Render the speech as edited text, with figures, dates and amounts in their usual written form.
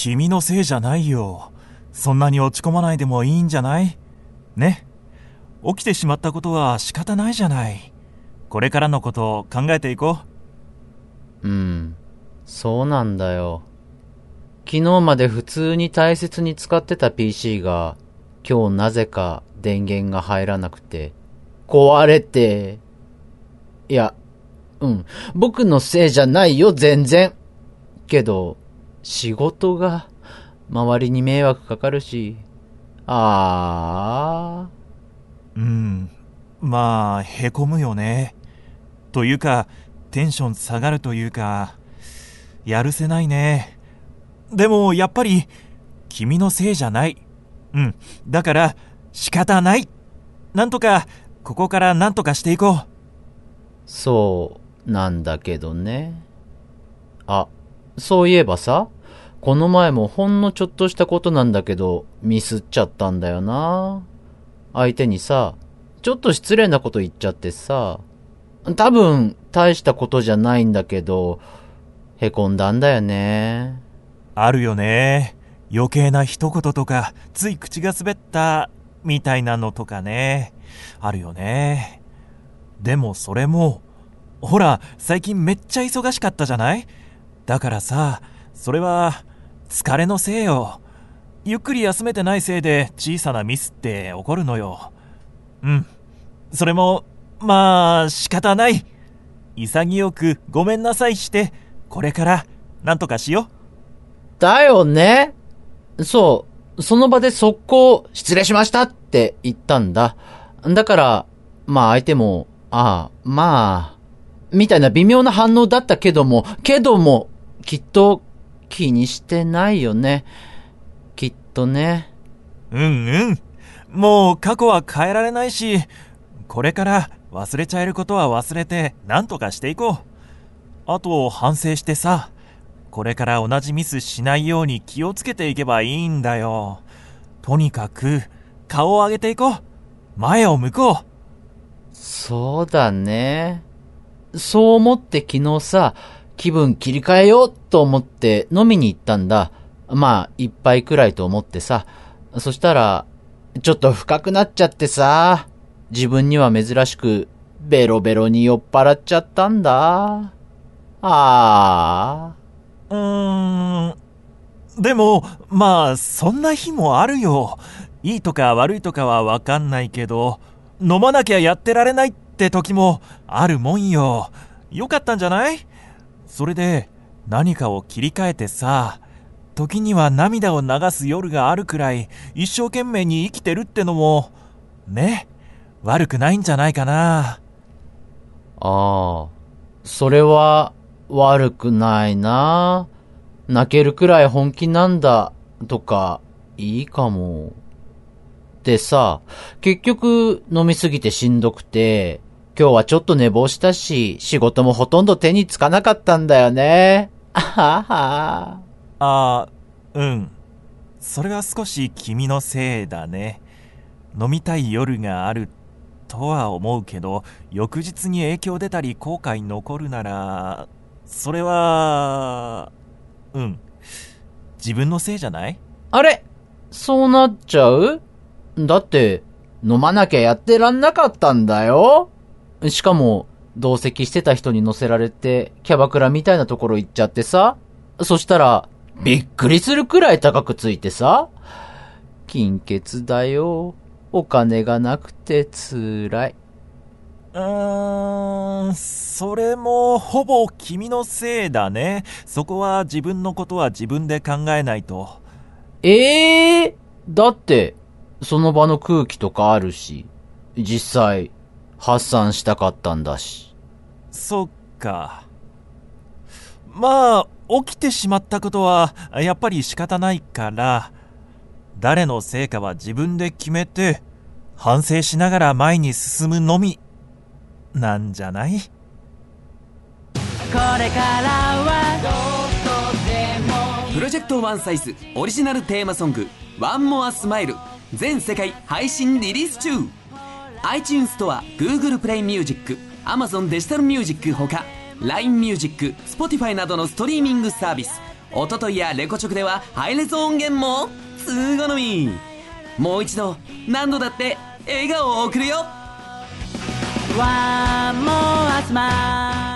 君のせいじゃないよ。そんなに落ち込まないでもいいんじゃないね。起きてしまったことは仕方ないじゃない。これからのことを考えていこう。そうなんだよ。昨日まで普通に大切に使ってた PC が今日なぜか電源が入らなくて壊れて、いや、僕のせいじゃないよ全然。けど仕事が周りに迷惑かかるし、 まあへこむよね。というかテンション下がるというか、やるせないね。でもやっぱり君のせいじゃない。だから仕方ない。なんとかここからなんとかしていこう。 そうなんだけどね。そういえばさ、この前もほんのちょっとしたことなんだけどミスっちゃったんだよな。相手にさ、ちょっと失礼なこと言っちゃってさ、多分大したことじゃないんだけどへこんだんだよね。 あるよね。余計な一言とか、つい口が滑ったみたいなのとかね。あるよね。でもそれも、ほら最近めっちゃ忙しかったじゃない？だからさ、それは疲れのせいよ。ゆっくり休めてないせいで小さなミスって起こるのよ。それもまあ仕方ない。潔くごめんなさいして、これからなんとかしよう。 だよね。そう、その場で速攻失礼しましたって言ったんだ。だから相手もみたいな微妙な反応だったけどもきっと気にしてないよね。きっとね。 もう過去は変えられないし、これから忘れちゃえることは忘れてなんとかしていこう。あと反省してさ、これから同じミスしないように気をつけていけばいいんだよ。とにかく顔を上げていこう。前を向こう。 そうだね。そう思って昨日さ、気分切り替えようと思って飲みに行ったんだ。一杯くらいと思ってさ。そしたらちょっと深くなっちゃってさ、自分には珍しくベロベロに酔っ払っちゃったんだ。 でもそんな日もあるよ。いいとか悪いとかは分かんないけど、飲まなきゃやってられないって時もあるもんよ。よかったんじゃない？それで何かを切り替えてさ、時には涙を流す夜があるくらい一生懸命に生きてるってのもね、悪くないんじゃないかな。 それは悪くないな。泣けるくらい本気なんだとかいいかも。でさ、結局飲みすぎてしんどくて、今日はちょっと寝坊したし、仕事もほとんど手につかなかったんだよね。 それは少し君のせいだね。飲みたい夜があるとは思うけど、翌日に影響出たり後悔残るなら、それは自分のせいじゃない？ あれ？そうなっちゃう？だって飲まなきゃやってらんなかったんだよ。しかも同席してた人に乗せられてキャバクラみたいなところ行っちゃってさ、そしたらびっくりするくらい高くついてさ、金欠だよ。お金がなくてつらい。 それもほぼ君のせいだね。そこは自分のことは自分で考えないと。 だってその場の空気とかあるし、実際発散したかったんだし。 そっか。起きてしまったことはやっぱり仕方ないから、誰のせいかは自分で決めて反省しながら前に進むのみなんじゃない？これからはどこでも。プロジェクトワンサイズオリジナルテーマソングワンモアスマイル、全世界配信リリース中。 iTunes ストア、Google プレイミュージック、 Amazon デジタルミュージックほか LINE ミュージック、 Spotify などのストリーミングサービス、 おとといやレコチョクではハイレゾ音源も通好み。もう一度何度だって笑顔を送るよ。 One more smile